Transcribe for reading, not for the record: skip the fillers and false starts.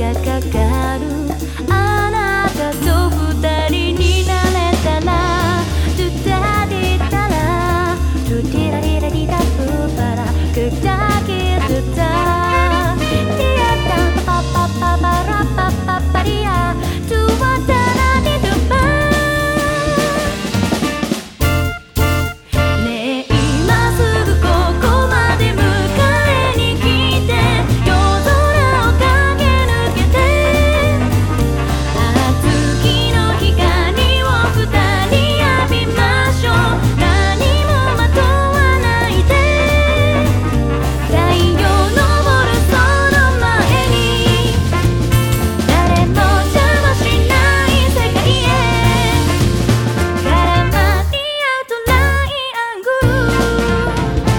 がかかるあなたと二人になれたらトゥタディタラトゥティラリラリラプーパラクタキトゥタティアタパパパパラパパパリアトゥワタラディトゥパねえ今すぐここまで迎えに来て夜空を駆け抜けて月の光を二人浴びましょう何もまとわないで太陽昇るその前に誰も邪魔しない世界へ絡まり合うトライアングル